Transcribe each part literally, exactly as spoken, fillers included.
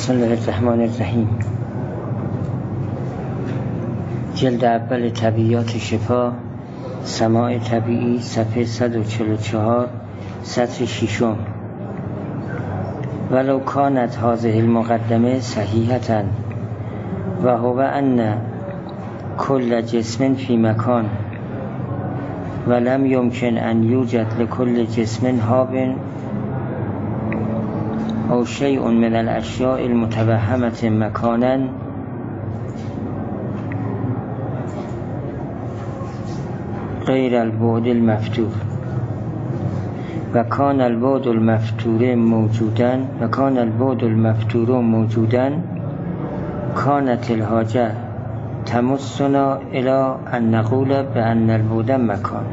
بسم الله الرحمن الرحیم. جلد اول طبیعیات شفا، سماع طبیعی، صفحه صد و چهل و چهار، سطر ششم. ولو کانت هذه المقدمه صحیحة و هو ان کل جسم فی مکان ولم یمکن ان یوجد لکل جسم هاب او شیء من الاشیاء المتوهمة مکانا غیر البعد المفتور و کان البعد المفتور موجودا و کان البعد المفتور موجودا کانت الحاجه تمسنا الى ان نقول بان البعد مکان.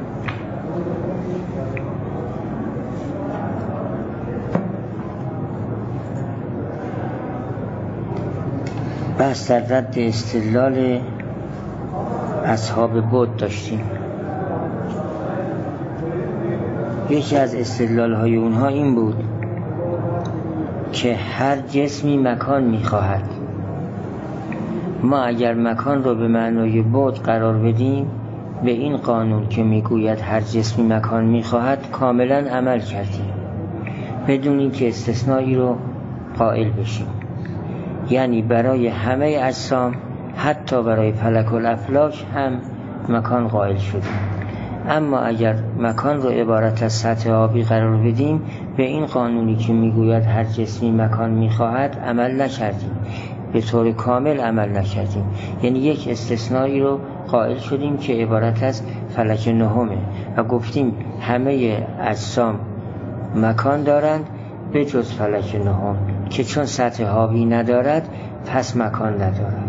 بحث در رد استدلال اصحاب بعد داشتیم. یکی از استدلال های اونها این بود که هر جسمی مکان میخواهد. ما اگر مکان رو به معنای بعد قرار بدیم، به این قانون که میگوید هر جسمی مکان میخواهد کاملا عمل کردیم بدون اینکه استثنایی رو قائل بشیم. یعنی برای همه اجسام، حتی برای فلک الافلاک هم مکان قائل شدیم. اما اگر مکان رو عبارت از سطح آبی قرار بدیم، به این قانونی که میگوید هر جسمی مکان میخواهد عمل نکردیم، به طور کامل عمل نکردیم. یعنی یک استثنایی رو قائل شدیم که عبارت از فلک نهمه و گفتیم همه اجسام مکان دارند به جز فلک نهم که چون سطح آبی ندارد پس مکان ندارد.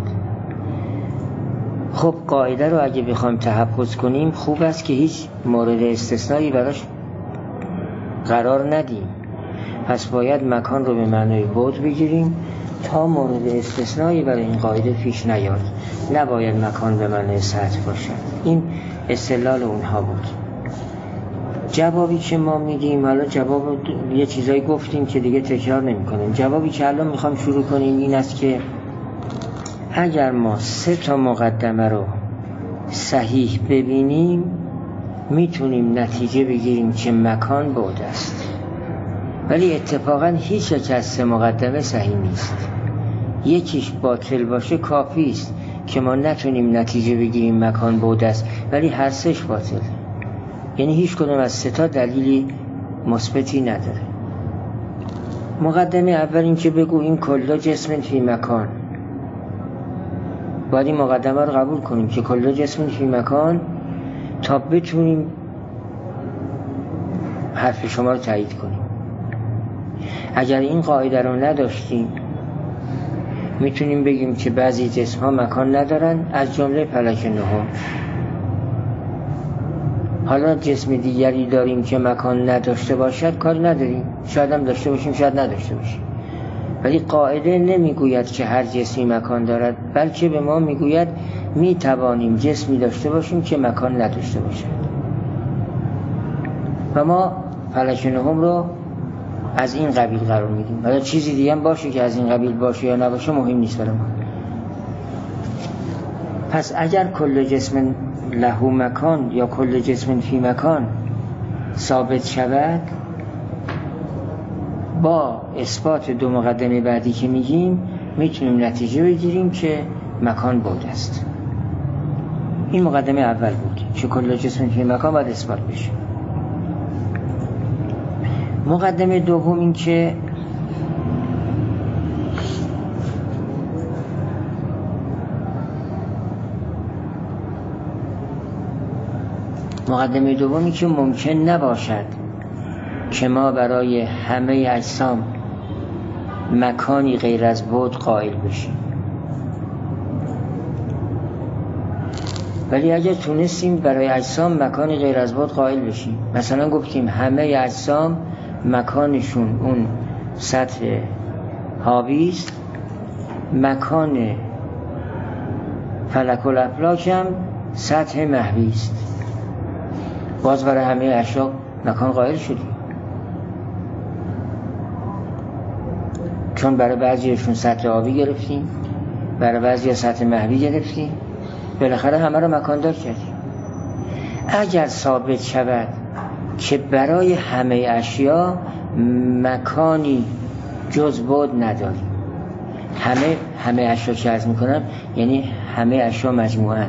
خب قاعده رو اگه بخوایم تحفظ کنیم، خوب است که هیچ مورد استثنایی براش قرار ندیم. پس باید مکان رو به معنای بعد بگیریم تا مورد استثنایی برای این قاعده پیش نیاد. نباید مکان به معنای سطح باشد. این استدلال اونها بود. جوابی که ما میدیم، حالا جواب یه چیزایی گفتیم که دیگه تکرار نمی کنیم. جوابی که الان میخوام شروع کنیم این است که اگر ما سه تا مقدمه رو صحیح ببینیم، میتونیم نتیجه بگیریم که مکان بعد است. ولی اتفاقا هیچ یک از سه مقدمه صحیح نیست. یکیش باطل باشه کافی است که ما نتونیم نتیجه بگیریم مکان بعد است، ولی هر سهش باطل. یعنی هیچ کدوم از سه تا دلیلی مثبتی نداره. مقدمه اول این که بگو این کل جسم فی مکان. باید این مقدمه رو قبول کنیم که کل جسم فی مکان تا بتونیم حرف شما رو تایید کنیم. اگر این قاعده رو نداشتیم، میتونیم بگیم که بعضی جسم ها مکان ندارن، از جمله فلک نهم. حالا جسم دیگری داریم که مکان نداشته باشد، کاری نداریم. شاید هم داشته باشیم، شاید نداشته باشیم. ولی قاعده نمیگوید که هر جسمی مکان دارد، بلکه به ما میگوید میتوانیم جسمی داشته باشیم که مکان نداشته باشد. و ما فلک نهم رو از این قبیل قرار میدیم. حالا چیزی دیگه هم باشه که از این قبیل باشه یا نباشه مهم نیست برای ما. پس اگر کل جسم له مکان یا کل جسم فی مکان ثابت شود، با اثبات دو مقدمه بعدی که میگیم میتونیم نتیجه بگیریم که مکان بعد است. این مقدمه اول بود که کل جسم فی مکان باید اثبات بشه. مقدمه دوم این که مقدمه دومی که ممکن نباشد که ما برای همه اجسام مکانی غیر از بعد قائل بشیم. ولی اگر تونستیم برای اجسام مکانی غیر از بعد قائل بشیم، مثلا گفتیم همه اجسام مکانشون اون سطح آبی است، مکان فلک الافلاک هم سطح محوی است، باز برای همه اشیاء مکان قائل شدیم. چون برای بعضیشون سطح آبی گرفتیم، برای بعضی سطح محوی گرفتیم، بالاخره همه رو مکاندار کردیم. اگر ثابت شود که برای همه اشیا مکانی جز بعد نداریم، همه همه اشیا که عرض میکنم یعنی همه اشیا مجموعاً،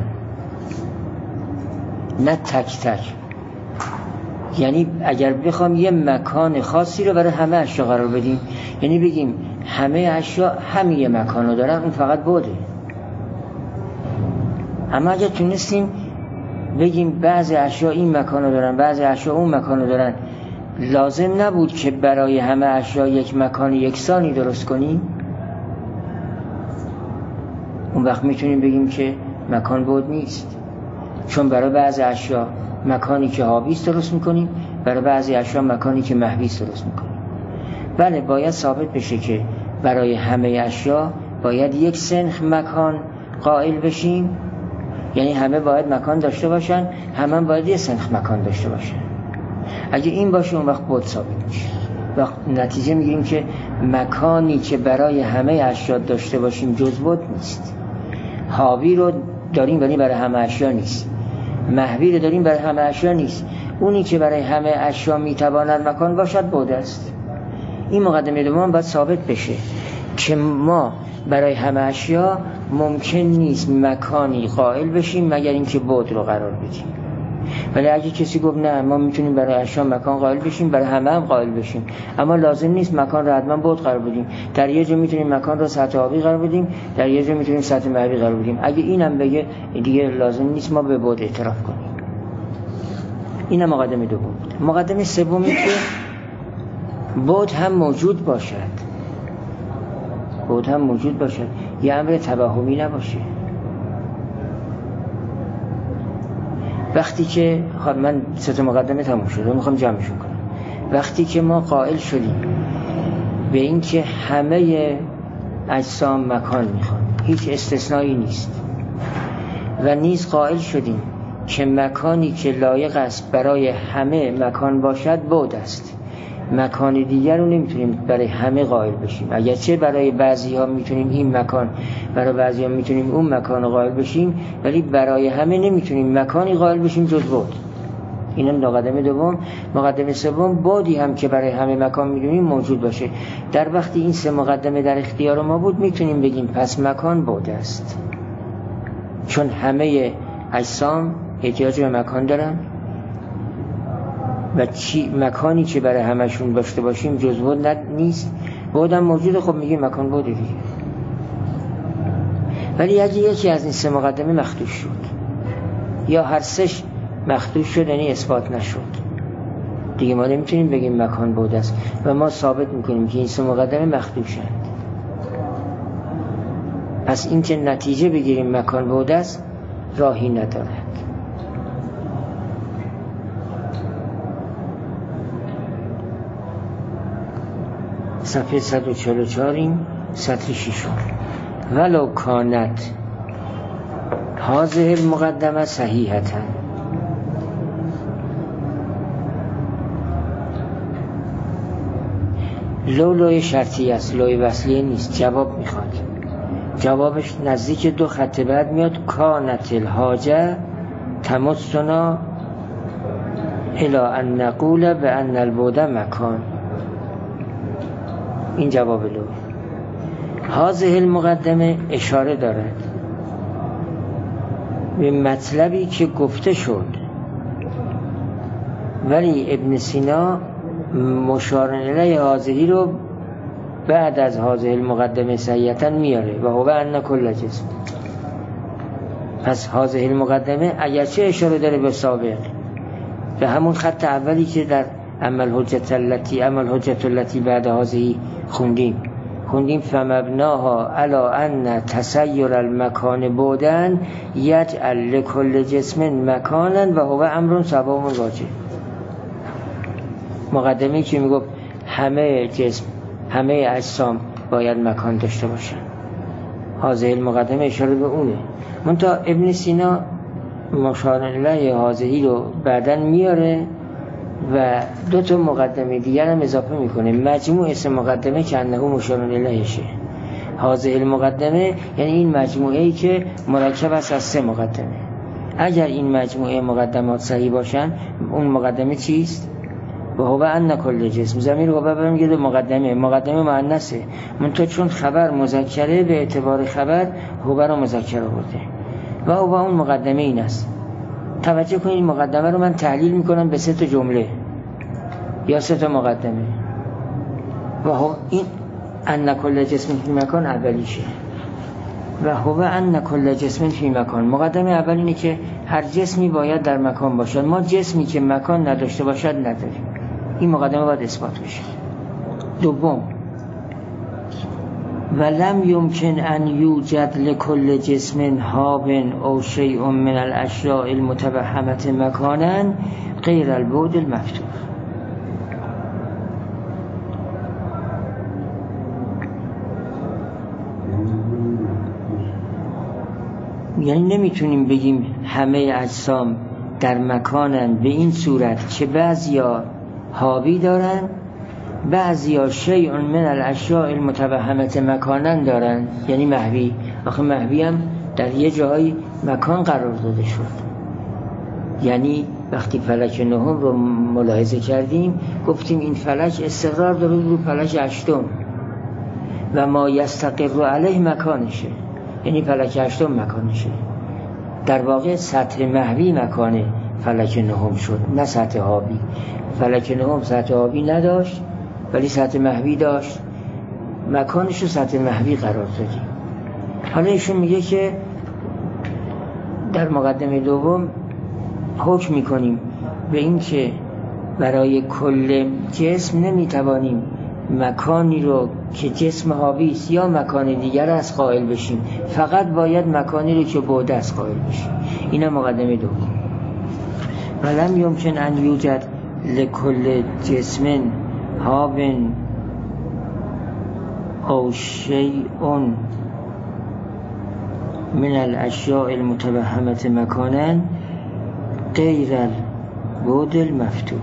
نه تک تک. یعنی اگر بخوام یه مکان خاصی رو برای همه اشیا قرار بدیم، یعنی بگیم همه اشیا همین یه مکان رو دارن، اون فقط بعده. اما اگر تونستیم بگیم بعضی اشیا این مکان رو دارن، بعضی اشیا اون مکان رو دارن، لازم نبود که برای همه اشیا یک مکان یکسانی درست کنیم، اون وقت میتونیم بگیم که مکان بعد نیست. چون برای بعضی اشیا مکانی که حاویست درست میکنیم، برای بعضی اشیا مکانی که محویست درست میکنیم. بله، باید ثابت بشه که برای همه اشیا باید یک سنخ مکان قائل بشیم، یعنی همه باید مکان داشته باشن، همه باید یک سنخ مکان داشته باشن. اگه این باشه اون وقت بعد ثابت میشه. وقت نتیجه میگیریم که مکانی که برای همه اشیا داشته باشیم جز بعد نیست. حاوی رو داریم ولی برای همه اشیا نیست، محوی رو داریم برای همه اشیا نیست. اونی که برای همه اشیا میتواند مکان باشد بعد است. این مقدمه دوم باید ثابت بشه که ما برای همه اشیا ممکن نیست مکانی قائل بشیم مگر اینکه بعد رو قرار بدیم. ولی اگه کسی گفت نه ما میتونیم برای اشیا مکان قائل بشیم، برای همه هم قائل بشیم، اما لازم نیست مکان رو حتما بعد قرار بدیم، در یه جا میتونیم مکان رو سطح آبی قرار بدیم، در یه جا میتونیم سطح محوی قرار بدیم. اگه اینم بگه دیگه لازم نیست ما به بعد اعتراف کنیم. اینم مقدمه دوم. مقدمه سومی که بعد هم موجود باشد، بعد هم موجود باشد، یه امر توهمی نباشه. وقتی که خب من سه تا مقدمه تموم شده، میخوام جمعشون کنم. وقتی که ما قائل شدیم به این که همه اجسام مکان میخوان، هیچ استثنایی نیست، و نیز قائل شدیم که مکانی که لایق است برای همه مکان باشد بعد است، مکان دیگر رو نمیتونیم برای همه قائل بشیم. اگرچه برای بعضی ها میتونیم این مکان، برای بعضی ها میتونیم اون مکان قائل بشیم، ولی برای همه نمیتونیم مکانی قائل بشیم جز بعد. اینم مقدمه دوم. مقدمه سوم، بعدی هم که برای همه مکان میدونیم موجود باشه. در وقتی این سه مقدمه در اختیار ما بود میتونیم بگیم پس مکان بعد است، چون همه اجسام احتیاج به مکان دارن و چی مکانی که برای همشون داشته باشیم جز بعد نیست. بعد هم موجوده، خب میگیم مکان بعد دیگه. ولی اگه یکی از این سه مقدمه مخدوش شد یا هر سهش مخدوش شد، یعنی اثبات نشد، دیگه ما نمیتونیم بگیم مکان بعد است و ما ثابت میکنیم که این سه مقدمه مخدوشند. پس این که نتیجه بگیریم مکان بعد است راهی ندارد. صفحه صد و چهل و چهار سطر ششم. ولو کانت هذه المقدمه صحیحتا، لو لوی شرطی است، لوی وصلیه نیست، جواب میخواد. جوابش نزدیک دو خط بعد میاد. کانت الحاجه تمسنا الی ان نقول بان البعد مکان. این جواب لو. هذه المقدمه اشاره دارد به مطلبی که گفته شد، ولی ابن سینا مشار الیه هذه رو بعد از هذه المقدمه صحیحاً میاره و هو ان کل جسم. پس هذه المقدمه اگرچه اشاره داره به سابق، به همون خط اولی که در عمل حجت التی عمل حجت التی بعد هذه خوندیم خوندیم فمبناها علی ان تسیر المکان بودن یجعل لکل جسم مکانا و هو امر سبب واجب. مقدمه‌ای که میگفت همه جسم، همه اجسام باید مکان داشته باشن، هذه المقدمه اشاره به اونه. منتها ابن سینا مشار الیه هذه رو بعدن میاره و دو تا مقدمه دیگر هم اضافه میکنه. مجموع اسم مقدمه که انه مشار الیهشه. هذه المقدمه یعنی این مجموعه ای که مرکب است از سه مقدمه. اگر این مجموعه مقدمات صحیح باشن اون مقدمه چیست؟ و هو ان کل جسم. ضمیر هو برمیگرده مقدمه. مقدمه مؤنثه، منتها چون خبر مذکره به اعتبار خبر هو رو مذکر آورده و هو اون مقدمه این است. توجه کنید این مقدمه رو من تحلیل میکنم به سه تا جمله یا سه تا مقدمه و هو این ان کل جسم فی مکان اولیشه و هو ان کل جسم فی مکان. مقدمه اول اینه که هر جسمی باید در مکان باشد. ما جسمی که مکان نداشته باشد نداریم. این مقدمه باید اثبات بشه. دوم ولم یمکن ان یوجد لکل جسم هاب او شیء من الاشیاء المتوهمة مکانا غیر البعد المفتوح. یعنی نمیتونیم بگیم همه اجسام در مکانن به این صورت که بعضیا حاوی دارن بعضیا شیء من الاشیاء المتوهمة مکانن دارن، یعنی محوی. آخه محوی هم در یه جایی مکان قرار داده شد. یعنی وقتی فلک نهم رو ملاحظه کردیم گفتیم این فلک استقرار داره رو فلک هشتم و ما یستقر علیه مکانشه، یعنی فلک هشتم مکانشه. در واقع سطح محوی مکان فلک نهم شد، نه سطح حاوی. فلک نهم سطح حاوی نداشت ولی سطح محوی داشت، مکانش رو سطح محوی قرار دادیم. حالا ایشون میگه که در مقدمه دوم حکم میکنیم به این که برای کل جسم نمیتوانیم مکانی رو که جسم حاوی است یا مکان دیگر از قائل بشیم، فقط باید مکانی رو که بعد از قائل بشیم. این مقدمه دوم. ولم یمکن ان یوجد لکل جسم هاب او شیء من الاشیاء المتوهمة مکانا غیر البعد المفتوح.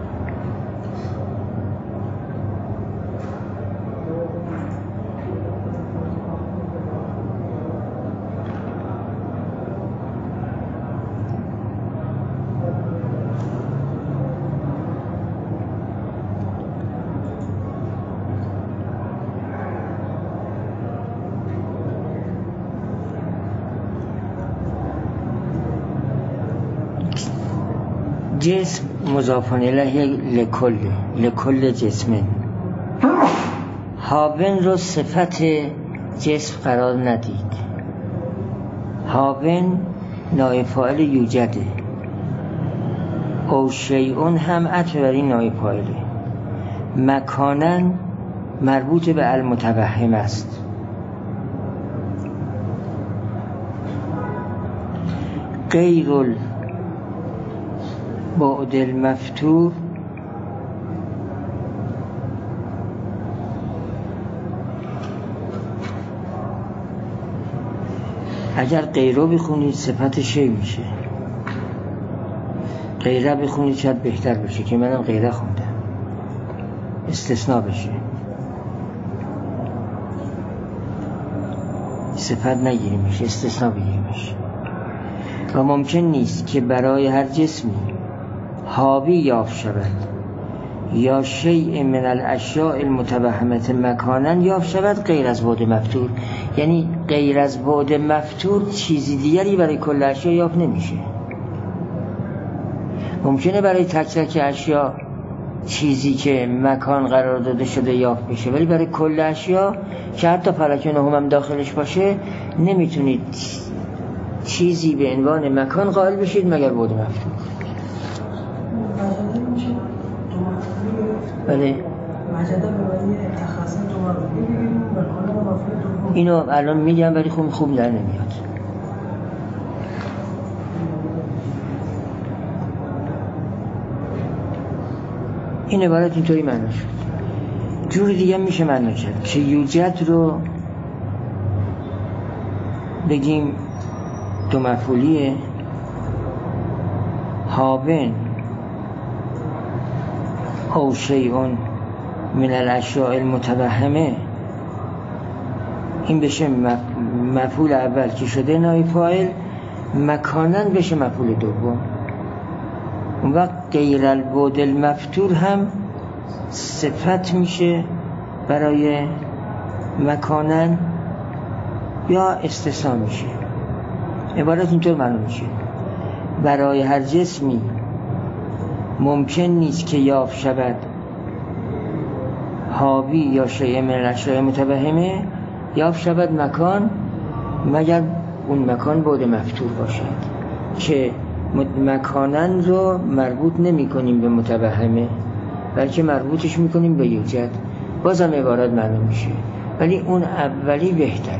جسم مضاف الیه لکل لکل جسم. هاون رو صفت جسم قرار ندید. هاون نائب فاعل یوجده. او شیء هم عطف بر این نائب فاعله. مکانا مربوط به المتوهم است. غیر بعد المفتوح اگر غیره بخونید صفت شی میشه، غیره بخونید شاید بهتر بشه که منم غیره خوندم، استثناء بشه، صفت نگیریمش، استثناء بگیریمش. و ممکن نیست که برای هر جسمی حاوی یافت شود یا شیء من الاشیاء المتوهمة مکانا یافت شود غیر از بعد مفتوح. یعنی غیر از بعد مفتوح چیزی دیگری برای کل اشیا یافت نمیشه. ممکنه برای تک تک اشیا چیزی که مکان قرار داده شده یافت بشه، ولی برای کل اشیا که حتی فلک نهم هم داخلش باشه نمیتونید چیزی به عنوان مکان قائل بشید مگر بعد مفتوح. بله اینو الان میگم ولی خوب خوب در نمیاد. این عبارت اینطوری معنا شد. جوری دیگه میشه معنا کرد که یوجد رو بگیم دو مفعولیه، هاون او شیء من الاشیاء المتوهمه، این بشه مفعول اول که شده نایب فاعل، مکانن بشه مفعول دوم. اون وقت غیر البعد المفتور هم صفت میشه برای مکانن یا استثناء میشه. عبارت اینطور معلوم میشه: برای هر جسمی ممکن نیست که یافت شود حاوی یا شیء من الاشیاء متوهمه، یافت شود مکان، مگر اون مکان بعد مفتور باشد، که مکانن رو مربوط نمی کنیم به متوهمه، بلکه مربوطش میکنیم به یوجد. بازم عبارت معلوم میشه، ولی اون اولی بهتره.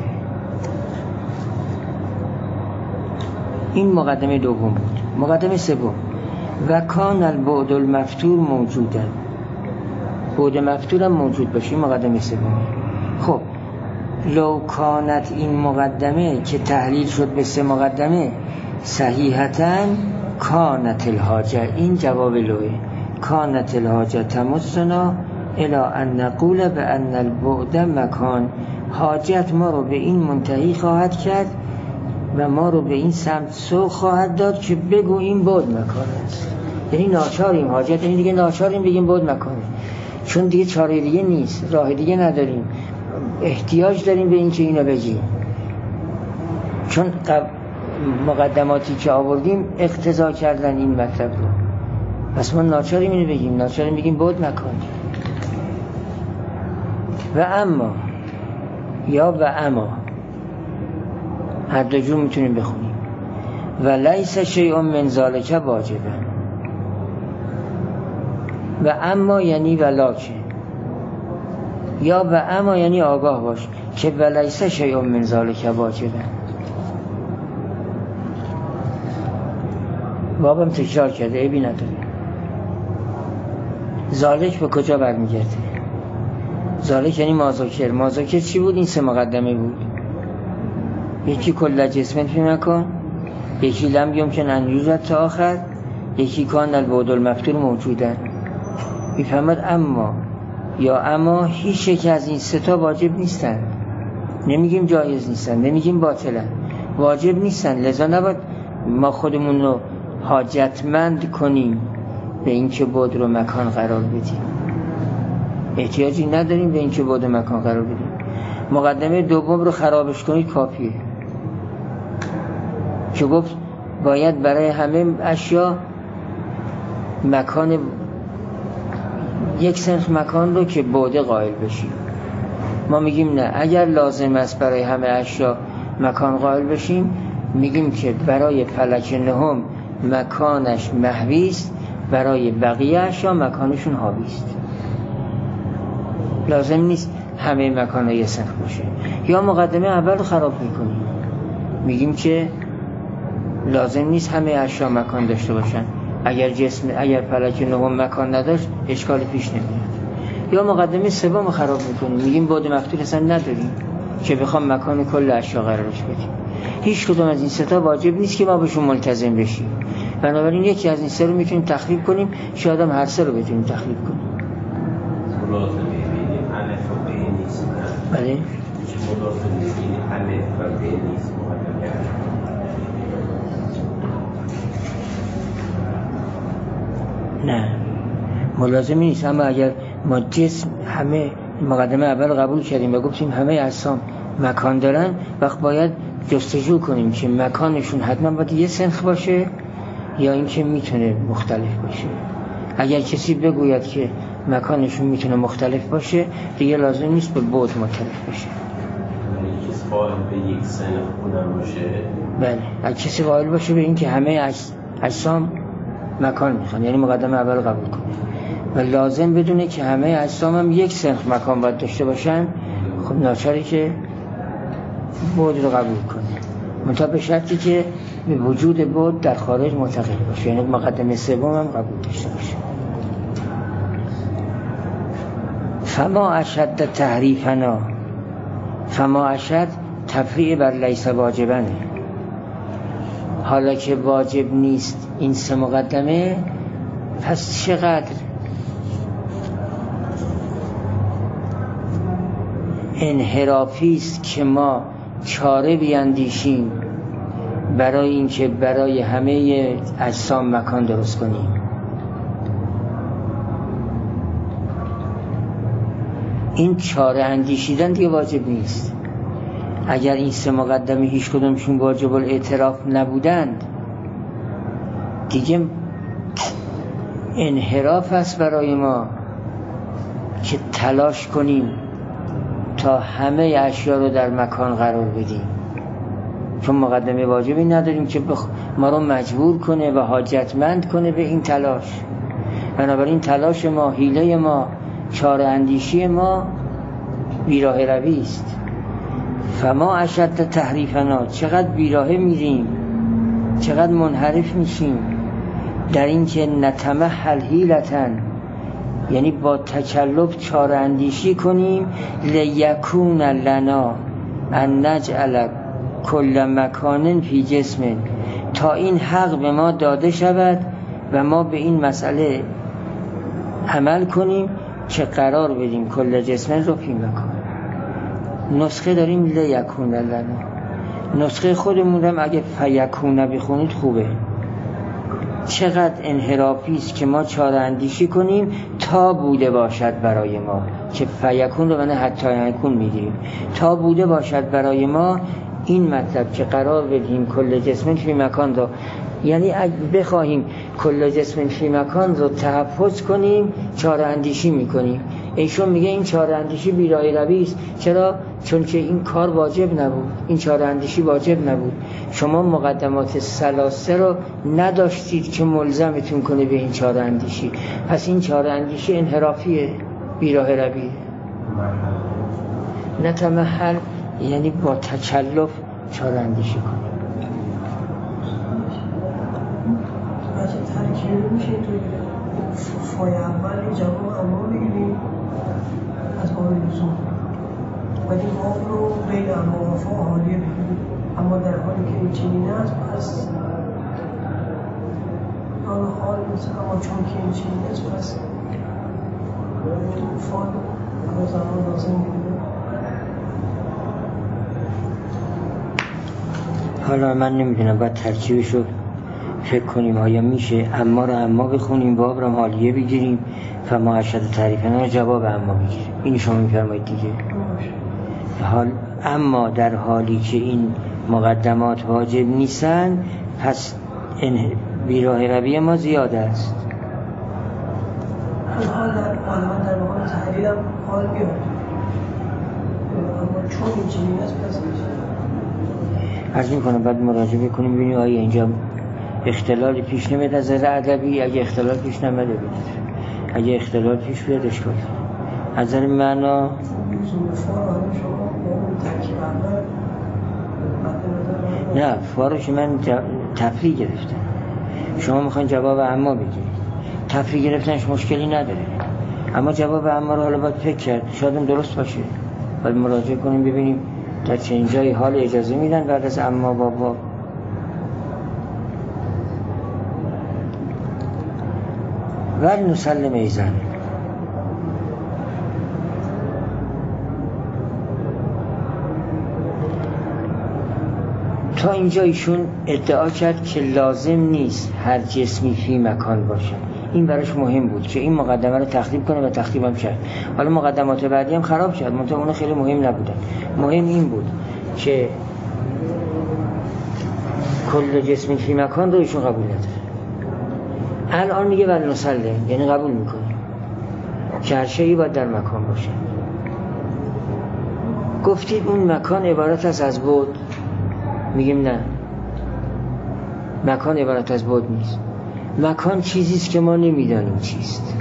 این مقدمه دوم بود. مقدمه سوم: و کان البعد المفتور موجودن. بعد مفتور هم موجود باشه. مقدمه سوم. خب لو کانت این مقدمه که تحلیل شد به سه مقدمه صحیحتاً کانت الحاجه، این جواب لوه، کانت الحاجه تمسنا الی ان نقول به ان البعد مکان. حاجت ما رو به این منتهی خواهد کرد و ما رو به این سمت سوق خواهد داد که بگو این بعد مکان است. یعنی ناچاریم، حاجت یعنی دیگه ناچاریم بگیم بعد مکانه، چون دیگه چاره دیگه نیست، راه دیگه نداریم، احتیاج داریم به این که اینو بگیم، چون مقدماتی که آوردیم اقتضا کردن این مطلب رو. پس ما ناچاریم اینو بگیم، ناچاریم بگیم بعد مکان. و اما یا و اما هر دو جور میتونیم بخونیم. و لیس شیء من ذلک واجبا. و اما یعنی ولکن، یا و اما یعنی آگاه باش که و لیس شیء من ذلک واجبا. بابم تکرار کرده، عیبی نداره. ذالک به کجا برمیگرده؟ ذالک یعنی مازوکر. مازوکر چی بود؟ این سه مقدمه بود. یکی کل جسمت فی مکان، یکی لم یمکن ان یوجد تا آخر، یکی کان البعد المفتور موجودن. میفهمد اما یا اما هیچ یک از این سه تا واجب نیستن. نمیگیم جایز نیستن، نمیگیم باطلن، واجب نیستن. لذا نباید ما خودمون رو حاجتمند کنیم به این که بعد رو مکان قرار بدیم. احتیاجی نداریم به این که بعد مکان قرار بدیم. مقدمه دوم رو خرابش کنید کافیه، که گفت باید برای همه اشیا مکان، یک صنف مکان رو که بعد قائل بشیم. ما میگیم نه، اگر لازم است برای همه اشیا مکان قائل بشیم، میگیم که برای فلک نهم مکانش محوی است، برای بقیه اشیا مکانشون حاوی است. لازم نیست همه مکان ها یه صنف باشه. یا مقدمه اول رو خراب میکنیم، میگیم که لازم نیست همه اشیا مکان داشته باشن. اگر جسم اگر فلک نهم مکان نداشت اشکال پیش نمیاد. یا مقدمه سوم رو خراب میکنیم، میگیم بعد مفتور اصلا نداریم که بخوام مکان کل اشیا قرارش بدیم. هیچ کدوم از این سه تا واجب نیست که ما بهشون ملتزم بشیم. بنابراین یکی از این سه رو میتونیم تخریب کنیم، شاید هم هر سه رو بتونیم تخریب کنیم. ملازمه بین الف و ب نیست. بله. ملازمه بین الف و ب نیست. نه ملازمی نیست. اما اگر ما جسم همه مقدمه اول قبول کردیم و گفتیم همه اجسام مکان دارن، وقت باید جستجو کنیم که مکانشون حتما باید یه سنخ باشه یا اینکه میتونه مختلف باشه. اگر کسی بگوید که مکانشون میتونه مختلف باشه، دیگه لازم نیست به بعد مختلف باشه. اگه کسی قائل به یک سنخ بودن باشه، بله، اگه کسی قائل باشه به این که همه اجسام مکان میخوان، یعنی مقدمه اول قبول کنه و لازم بدونه که همه اجسام هم یک سنخ مکان باید داشته باشن، خب ناچاره که بعد رو قبول کنه، منتها به شرطی که به وجود بعد در خارج معتقد باشه، یعنی مقدمه سوم هم قبول داشته باشه. فما اشد تحریفنا، فما اشد تفریع بر لیس واجبنه. حالا که واجب نیست این سه مقدمه، پس چقدر انحرافی است که ما چاره بیندیشیم برای اینکه برای همه اجسام مکان درست کنیم. این چاره اندیشیدن دیگه واجب نیست. اگر این سه مقدمه هیچ کدومشون واجب الاعتراف نبودند دیگه انحراف است برای ما که تلاش کنیم تا همه اشیا رو در مکان قرار بدیم، چون مقدمه واجبی نداریم که بخ... ما رو مجبور کنه و حاجتمند کنه به این تلاش. بنابراین تلاش ما، حیله ما، چاره اندیشی ما بیراه روی است. فما اشد تحریفنا، چقدر بیراه میریم، چقدر منحرف میشیم در این که نتمحل حیلتن، یعنی با تکلف چاره اندیشی کنیم لیکون لنا ان نجعل کل مکان فی جسم، تا این حق به ما داده شود و ما به این مسئله عمل کنیم که قرار بدیم کل جسم رو فی مکان. نسخه داریم لیکون لنا، نسخه خودمون هم اگه فیکون بخونید خوبه. چقدر انحرافی است که ما چاره اندیشی کنیم تا بوده باشد برای ما، که فیکون رو بنده حتی یکون میگیریم، تا بوده باشد برای ما این مطلب که قرار بدیم کل جسم فی مکان رو، یعنی اگه بخواهیم کل جسم فی مکان رو تحفظ کنیم چاره اندیشی میکنیم. ایشون میگه این چاره اندیشی بیراه روی است. چرا؟ چون که این کار واجب نبود، این چاره اندیشی واجب نبود. شما مقدمات ثلاثه رو نداشتید که ملزمتون کنه به این چاره اندیشی، پس این چاره اندیشی انحرافیه، بیراه رویه. نتمحل یعنی با تکلف چاره اندیشی کنیم. بچه ترکیب میشه توی فای اول جواب اما بگیریم از باب لزوم و این واف رو بین اما و فا حالیه بگیریم، اما در حالی که این چنین است پس حال حال مثل اما چون که این چنین است پس فا رو زمان لازم بگیریم. حالا من نمیدونم باید ترکیبش رو فکر کنیم آیا میشه اما رو اما بخونیم، باب رو حالیه بگیریم، فما اشد تعریفنا جواب اما بگیریم. این شما میفرمایید دیگه. حال اما در حالی که این مقدمات واجب نیستن پس بیراه روی ما زیاده است. حال در آدمان در مقام تحلیل هم حال بیاد، اما چون این چنین است پس عرض میکنم بعد مراجعه بکنیم ببینیم آیا اینجا اختلال پیش نمیاد از نظر ادبی. اگه اختلال پیش نمیاد ببینید، اگه اختلال پیش بیاد اشکال از نظر معنا نه فارش من تفریح گرفتم، شما میخواین جواب اما بگیرید. تفریح گرفتنش مشکلی نداره، اما جواب اما رو حالا باید فکر کرد، شاید هم درست باشه، باید مراجعه کنیم ببینیم در چه جایی حال اجازه میدن بعد از اما بابا. ول نسلم ایزن، تا اینجا ایشون ادعا کرد که لازم نیست هر جسمی فی مکان باشه. این براش مهم بود که این مقدمه رو تخریب کنه و تخریبم کرد. حالا مقدمات بعدی هم خراب شد، منتها اون خیلی مهم نبودن. مهم این بود که کل جسمی فی مکان رو ایشون قبول نداره. الان میگه ول نسلم، یعنی قبول میکنه که هر شیئی باید در مکان باشه. گفتید اون مکان عبارت است از بعد، میگیم نه، مکان عبارت از بعد نیست. مکان چیزیست که ما نمیدانیم چیست.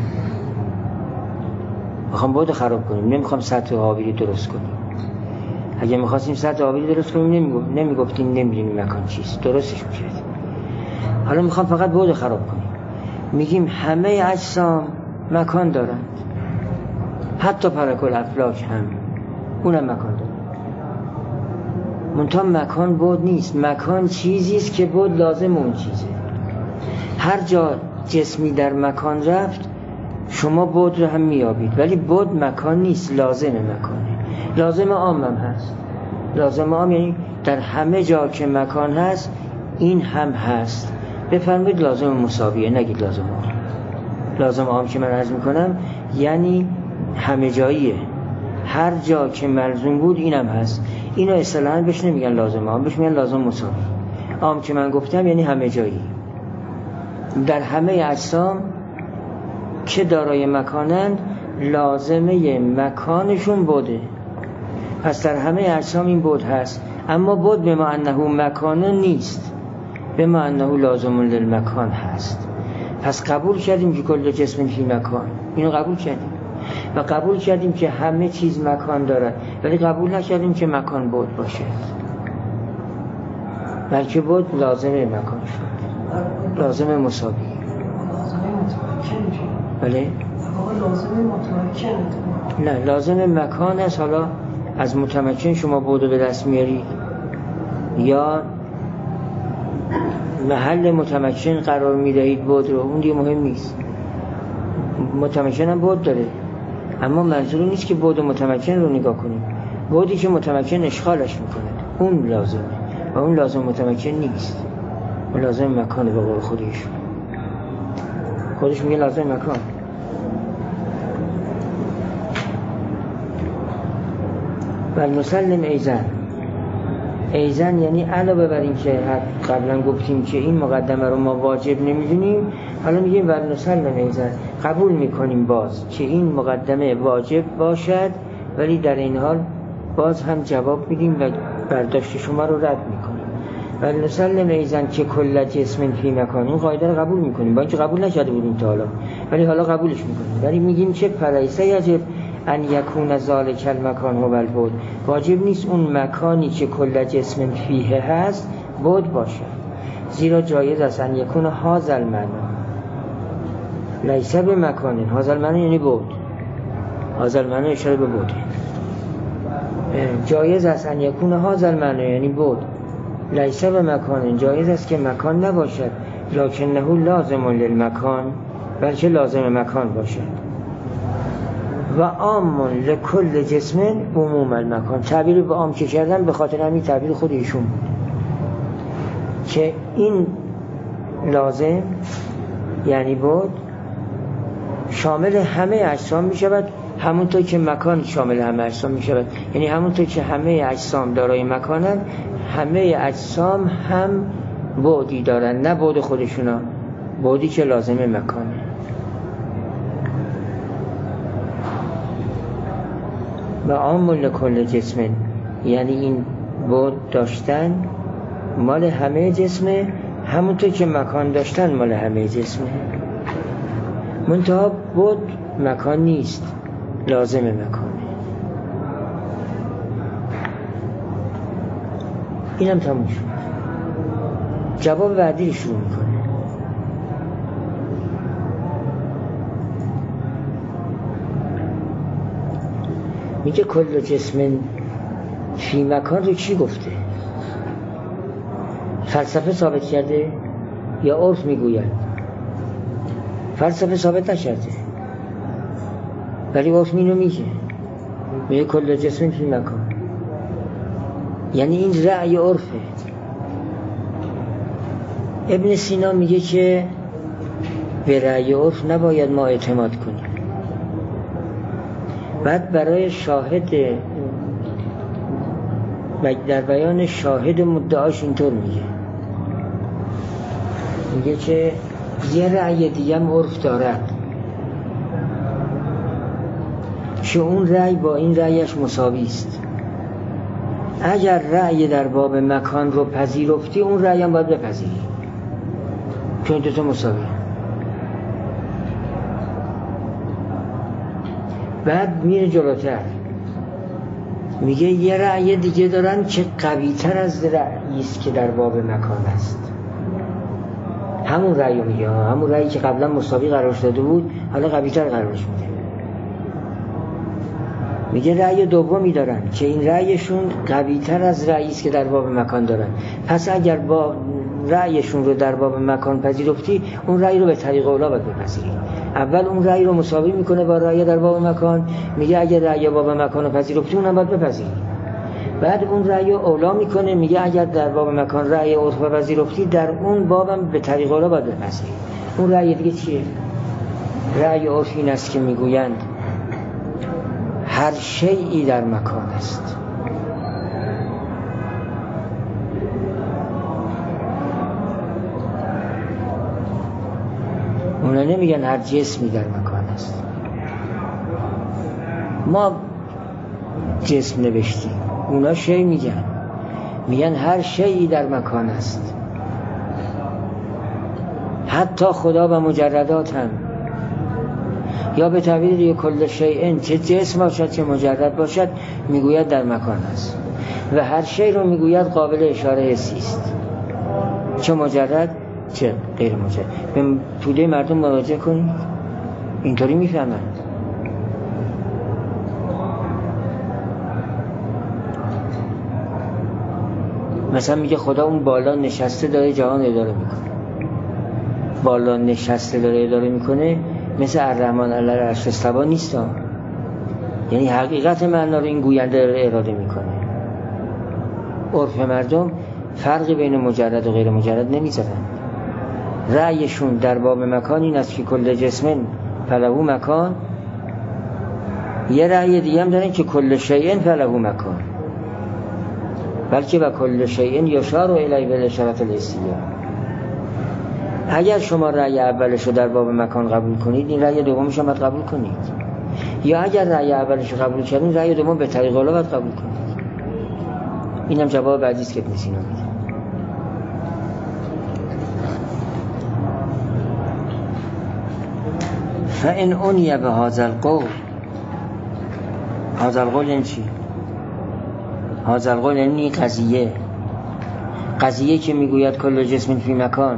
میخوام بعد خراب کنیم، نمیخوام سطح آبی درست کنیم. اگه میخواستیم سطح آبی درست کنیم نمیگفتیم نمیدونیم مکان چیست، درستش میکردیم. حالا میخوام فقط بعد خراب کنیم، میگیم همه اجسام مکان دارند، حتی پرکل افلاک هم اونم مکان دارند. منتها مکان بعد نیست، مکان چیزیست که بعد لازم اون چیزه. هر جا جسمی در مکان رفت شما بعد رو هم میابید، ولی بعد مکان نیست، لازم مکانه. لازم عام هم هست. لازم عام یعنی در همه جا که مکان هست این هم هست. بفرمایید لازم مساویه، نگید لازم عام. لازم عام که من عرض میکنم یعنی همه جاییه، هر جا که ملزوم بود اینم هست. اینو اصطلاحاً بهش نمیگن لازم عام، بهش میگن لازم مساوی. عام که من گفتم یعنی همه جایی، در همه اجسام که دارای مکانند لازمه مکانشون بوده. پس در همه اجسام این بود هست، اما بود به ما انه مکان نیست، به ما انه لازم للمکان هست. پس قبول کردیم که کل جسم فی مکان، اینو قبول کردیم و قبول کردیم که همه چیز مکان دارد، ولی قبول نکردیم که مکان بود باشه، بلکه بود لازمه مکان شد، لازمه مساوی. بله؟ لازمه متمکن. نه، لازم مکان است. حالا از متمکن شما بودو به دست میاری یا محل متمکن قرار میدهید بود رو، اون دیگه مهم نیست. متمکن هم بود داره، اما منظور نیست که بود متمکن رو نگاه کنیم. بودی که متمکن اشغالش میکنه اون لازمه و اون لازم متمکن نیست، اون لازم مکانه. به قول خودش خودش میگه لازم مکان. و نسلم ایزن، ایزن یعنی علاوه بر این که قبلا گفتیم که این مقدمه رو ما واجب نمیدونیم، حالا میگیم و نسلم ایزن، قبول میکنیم باز که این مقدمه واجب باشد، ولی در این حال باز هم جواب میدیم و برداشت شما رو رد میکنیم. و نسلم ایزن که کل جسم فی مکان، این قاعده رو قبول میکنیم با اینکه قبول نکرده بودیم تا حالا، ولی حالا قبولش میکنیم. ولی میگیم که فلیسه یجب ان یکون ذالک المکان هو البعد، واجب نیست اون مکانی که کل جسم فیه هست بعد باشه، زیرا جایز است ان یکون هذا المعنی لیس بمکان. هذا المعنی یعنی بعد، هذا المعنی اشاره به بعد. جایز است ان یکون هذا المعنی یعنی بعد لیس بمکان، جایز است که مکان نباشد، لکنه لازم للمکان، بلکه لازم مکان باشد. و عام لکل جسم عموم المکان، تعبیر به عام که کردن به خاطر همین تعبیر خود ایشون بود که این لازم یعنی بود شامل همه اجسام می شود، همونطور که مکان شامل همه اجسام می شود. یعنی همونطور که همه اجسام دارای مکانن، همه اجسام هم بعدی دارن، نه بعد خودشونا، بعدی که لازم مکانه. و عام لکل جسم یعنی این بعد داشتن مال همه جسمه، همونطور که مکان داشتن مال همه جسمه. منتها بعد مکان نیست، لازم مکانه. اینم تموم شد. جواب بعدی شروع میکنه. میگه کل جسم فی مکان رو چی گفته؟ فلسفه ثابت کرده یا عرف میگوید؟ فلسفه ثابت نکرده ولی عرف اینو میگه، میگه کل جسم فی مکان، یعنی این رأی عرفه. ابن سینا میگه که به رأی عرف نباید ما اعتماد کنیم. بعد برای شاهد در بیان شاهد مدعاش اینطور میگه، میگه که یه رأی دیگه هم عرف دارد که اون رأی با این رأیش مساوی است. اگر رأی در باب مکان رو پذیرفتی، اون رأی هم باید بپذیری، چون دوتا مساوی. بعد میره جلوتر، میگه یه رأی دیگه دارن که قوی تر از رأیی است که در باب مکان است. همون رأی رو میگه، همون رأیی که قبلا مساوی قرار داده بود حالا قوی تر قرارش میده. میگه رأی دومی دارن که این رأیشون قوی تر از رأیی است که در باب مکان دارن. پس اگر با رأیشون رو در باب مکان پذیرفتی، اون رأی رو به طریق اولا باید بپذیری. اول اون رأی رو مساوی میکنه با رأی در باب مکان، میگه اگر رأی باب مکان رو پذیرفتی اونم باید بپذیری. بعد اون رأی رو اولا میکنه، میگه اگر در باب مکان رأی عرف پذیرفتی، در اون بابم به طریق اولا باید بپذیری. اون رأی دیگه چیه؟ رأی عرف این است که میگویند هر شیئی در مکان است. اونا نمیگن هر جسمی در مکان است. ما جسم نوشتیم، اونا شی میگن، میگن هر شیئی در مکان است. حتی خدا و مجردات هم، یا به تعبیر دیگه کل شیء، چه جسم باشد چه مجرد باشد، میگوید در مکان است. و هر شی رو میگوید قابل اشاره حسی است، چه مجرد چه غیر مجرد. به توده مردم مراجعه کنید، اینطوری میفهمند. مثلا میگه خدا اون بالا نشسته داره جهان اداره میکنه. بالا نشسته داره اداره میکنه مثل الرحمن علی العرش استوی نیست ها. یعنی حقیقت معنا رو این گوینده داره اراده میکنه. عرف مردم فرقی بین مجرد و غیر مجرد نمیذارن. رأیشون در باب مکان این است که کل جسم فله مکان. یه رأی دیگه هم دارن که کل شیء فله مکان، بلکه و کل شیء یشار الیه بالاشارة الاستیلاء. اگر شما رأی اولش رو در باب مکان قبول کنید، این رأی دومش هم باید قبول کنید. یا اگر رأی اولش رو قبول کردین، رأی دوم به طریق اولا باید قبول کنید. اینم جواب بعدی است که ابن سینا میده. فإن عنی بهذا القول، هذا القول یعنی چی؟ هذا القول یعنی قضیه قضیه که میگوید کل جسم فی مکان.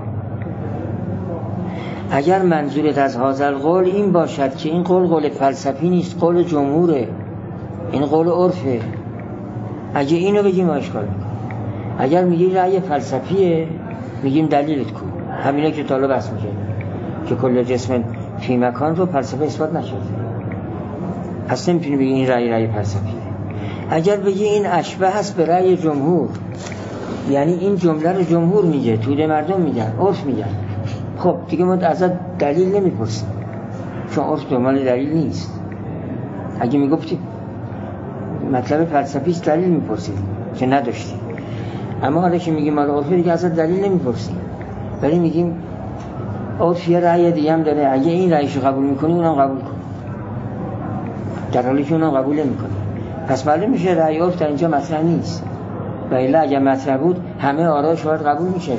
اگر منظورت از هذا القول این باشد که این قول قول فلسفی نیست، قول جمهوره، این قول عرفه، اگه اینو بگیم اشکال میکنه. اگر میگی رأی فلسفیه، میگیم دلیلت کو. همینا که طالب بحث میکنه که کل جسم فی مکان رو فلسفه اثبات نشده، اصلا نمیتونی بگی این رأی رأی فلسفیه. اگر بگی این اشبه هست به رأی جمهور، یعنی این جمله رو جمهور میگه، توده مردم میگن، عرف میگن، خب دیگه ما ازت دلیل نمیپرسیم، چون عرف دنبال دلیل نیست. اگه میگفتی مطلب فلسفیست دلیل میپرسید که نداشتی، اما حالا که میگیم مال عرف دیگه ازت دلیل نمیپرسیم، ولی میگیم عرف یه رأی دیگه هم داره، اگه این رأیشو قبول میکنی اونم قبول کن، در حالی که اونم قبول نمیکنه. پس معلوم میشه رأی عرف در اینجا مطرح نیست، و الا اگه مطرح بود همه آراء شاید قبول میشد.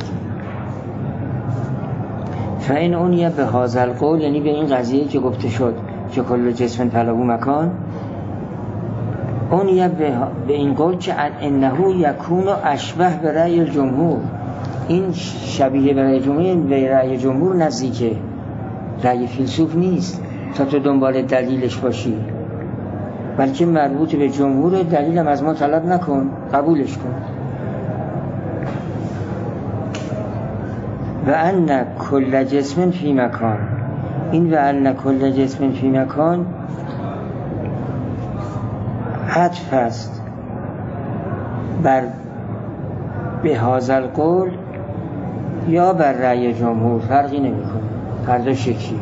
فإن عنی بهذا القول، یعنی به این قضیه که گفته شد که کل جسم فله مکان، عنی به این قول که انه یکون اشبه به رأی الجمهور، این شبیه به رأی جمهور، به رأی جمهور نزدیکه، رأی فیلسوف نیست تا تو دنبال دلیلش باشی، بلکه مربوط به جمهور. دلیلم از ما طلب نکن، قبولش کن. و ان کل جسم فی مکان، این و ان کل جسم فی مکان عطف است بر به هذا القول یا بر رأی جمهور، فرقی نمیکنه، هر دو شکلی.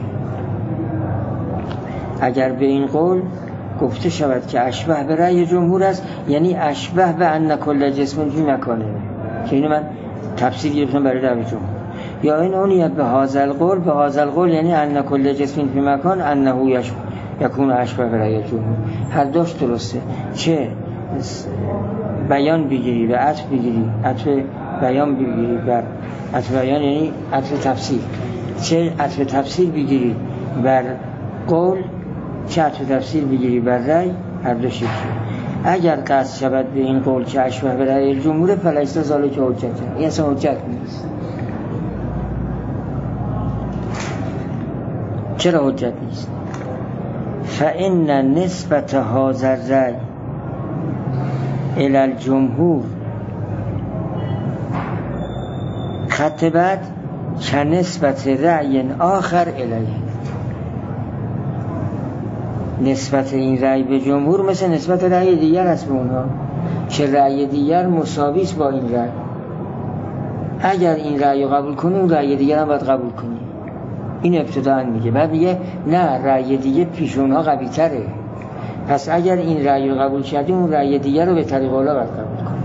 اگر به این قول گفته شود که اشبه به رأی جمهور است، یعنی اشبه به ان کل جسم فی مکانه، که اینو من تفسیر گرفتم برای رأی جمهور. یا این اونیت به هذا القول، به هذا القول یعنی ان کل جسم فی مکان انه یشبه یکون اشبه به رأی جمهور. هر دوش درسته، چه بیان بگیری و عطف بگیری، عطف بیان بگیری بر عطف بیان یعنی عطف تفسیر، چه عطف تفسیر بگیری بر قول، چه عطف تفسیر بگیری بر رأی، هر دو شکلی. اگر قصد شود به این قول که اشبه به رأی جمهور، فلیس ذالک حجت، این اصلا حجت نیست. چرا حجت نیست؟ فإن نسبت هذا الرأی الی الجمهور خط بعد که نسبت رأی آخر الیه، نسبت این رأی به جمهور مثل نسبت رأی دیگر است به اونها که رأی دیگر مساوی است با این رأی. اگر این رأی رو قبول کنی اون رأی دیگر هم باید قبول کنی. این ابتداً میگه. بعد میگه نه، رأی دیگه پیش اونها قوی تره، پس اگر این رأی رو قبول کردی اون رأی دیگر رو به طریق اولا باید قبول کنی.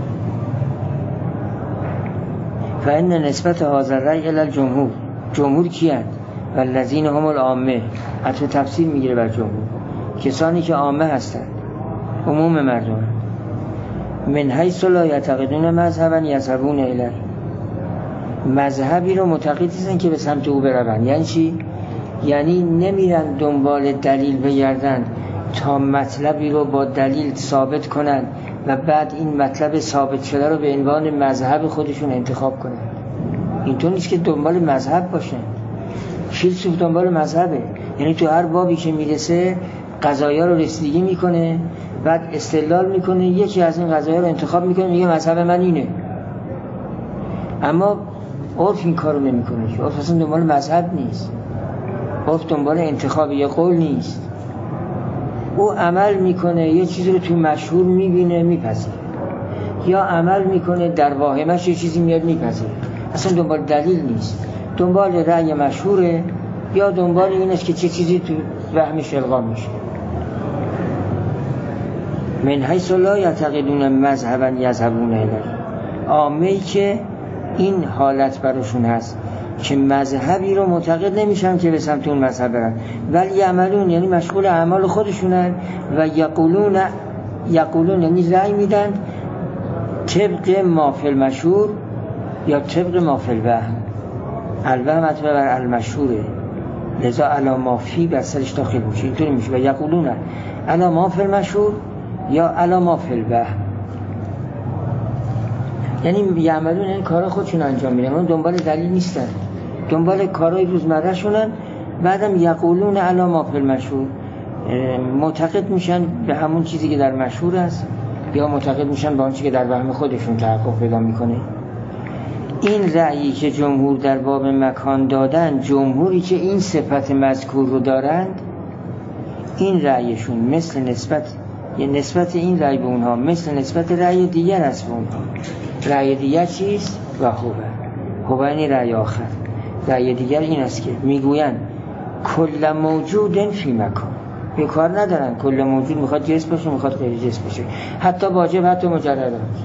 فإن نسبت هذا الرأی الی الجمهور، جمهور کیند؟ والذین هم العامه، حتی تفسیر میگیره بر جمهور، کسانی که عامه هستند، عموم مردم. من حیث لا یعتقدون مذهبا یذهبون الیه، مذهبی رو معتقد نیستن که به سمت او بروند. یعنی چی؟ یعنی نمیرن دنبال دلیل بگردن تا مطلبی رو با دلیل ثابت کنن و بعد این مطلب ثابت شده رو به عنوان مذهب خودشون انتخاب کنن. اینطور نیست که دنبال مذهب باشن. فیلسوف دنبال مذهبه، یعنی تو هر بابی که میرسه قضایا رو رسیدگی میکنه، بعد استدلال میکنه، یکی از این قضایا رو انتخاب میکنه، میگه مذهب من اینه. اما عرف این کارو نمیکنه. عرف اصلا دنبال مذهب نیست، عرف دنبال انتخاب یه قول نیست. او عمل میکنه، یه چیزی رو تو مشهور میبینه میپذیره، یا عمل میکنه در واهمش یه چیزی میاد میپذیره. اصلا دنبال دلیل نیست، دنبال رأی مشهوره یا دنبال این است که چه چیزی تو وهمش القا میشه. من حیث لا یعتقدون مذهبا یذهبون الیه، عامه‌ای که این حالت براشون هست که مذهبی رو معتقد نمیشن که به سمت اون مذهب برن، ولی یعملون یعنی مشغول اعمال خودشونن، و یقولون یقولون یعنی رأی میدن طبق ما فی المشهور یا طبق ما فی الوهم. الوهم عطف بر المشهوره، لذا علی ما فی بر سرش داخل میشه. اینطوری میشه و یقولون علی ما فی المشهور یا علی ما فی الوهم. یعنی یعملون این کارا خودشون انجام میدن، اون دنبال دلیل نیستن، دنبال کارهای روزمره شونن. بعدم یقولون علی ما فی المشهور، معتقد میشن به همون چیزی که در مشهور است، یا معتقد میشن به اون چیزی که در وهم خودشون تحقق پیدا میکنه. این رأیی که جمهور در باب مکان دادن، جمهوری که این صفت مذکور رو دارند، این رأیشون مثل نسبت یه نسبت این رأی به اونها مثل نسبت رأی دیگر است به اونها. رأی دیگر چیست؟ و خوبه خوبه یعنی رأی آخر. رأی دیگر این است که میگوین کل موجود فی مکان، یه کار ندارن، کل موجود میخواد جسم باشه میخواد غیر جسم باشه، حتی واجب حتی مجرد است.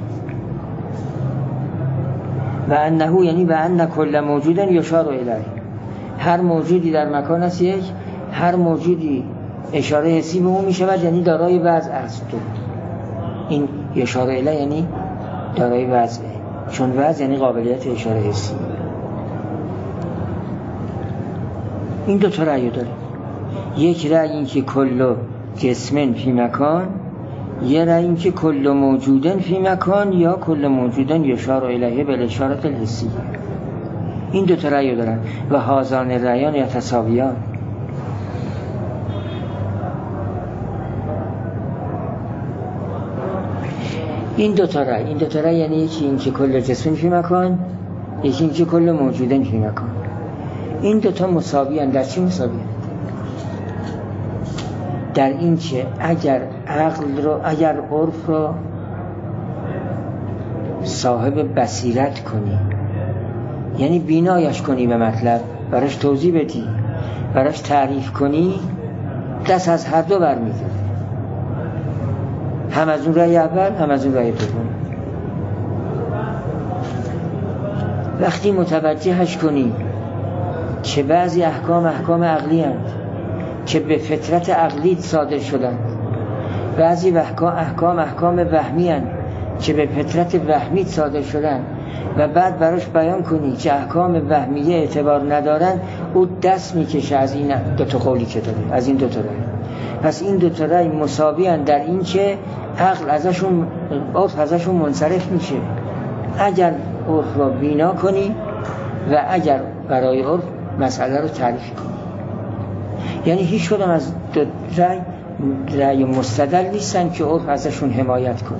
و انه یعنی و ان کل موجود یشار الیه، هر موجودی در مکان است یک، هر موجودی اشاره حسی به اون میشود، یعنی دارای وضع است. تو این اشاره الیه یعنی دارای وضعه، چون وضع یعنی قابلیت اشاره حسی. این دو تا رأی داره، یک رأی این که کل جسمن فی مکان، یه رأی این که کل موجودن فی مکان یا کل موجودن یشار الیه بالاشاره الحسی. این دو تا رأی دارن و هازان رأیان یتساویان. این دو تا رأی این دو تا رأی یعنی یکی این که کل جسمن فی مکان، یکی این که کل موجودن فی مکان. این دو تا مساویان. در چی مساویان؟ در این که اگر عقل رو اگر عرف رو صاحب بصیرت کنی، یعنی بینایش کنی به مطلب، براش توضیح بدی، براش تعریف کنی، دست از هر دو برمی‌داره، هم از اون رأی اول هم از اون رأی دوم. وقتی متوجهش کنی که بعضی احکام احکام عقلی هست که به فطرت عقلی صادر شدن، بعضی احکام احکام وهمی هست که به فطرت وهمی صادر شدن، و بعد براش بیان کنی که احکام وهمیه اعتبار ندارن، او دست میکشه از این دو تا قولی که داره، از این دو تا رأی. پس این دو تا رأی مساوی هستند در این که عقل ازشون عرف ازشون منصرف میشه اگر عرف را بینا کنی و اگر برای عرف مسئله رو تعریف کنی. یعنی هیچ کدام از دو رأی رأی مستدل نیستن که عرف ازشون حمایت کنه.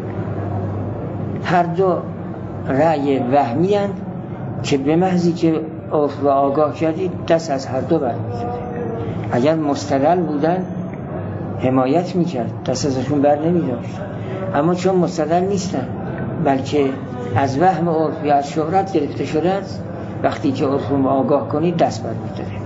هر دو رأی وهمی هستند که به محضی که عرف را آگاه کردید دست از هر دو برمی‌داره. اگر مستدل بودن حمایت میکرد، دست ازشون بر نمیداشت، اما چون مستدل نیستن بلکه از وهم عرف یا از شهرت گرفته شده است، وقتی که عرف رو آگاه کنید دست بر می‌داره.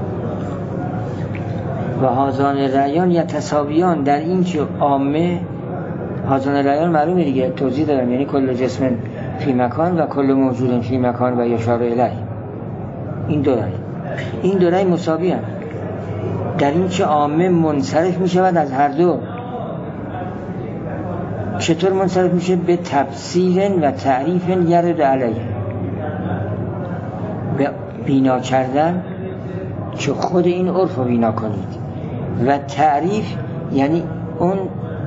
و هازان رأیان یا تساویان در این که عامه، هازان رأیان معلومه دیگه، توضیح دادم، یعنی کل جسم فی مکان و کل موجود فی مکان و یشار الیه. این دو رأی این دو رأی مساوی هم در این که عامه منصرف می شود از هر دو. چطور منصرف میشه؟ به تفسیر و تعریف یرد علیه، به بینا کردن که خود این عرف رو بینا کنید، و تعریف یعنی اون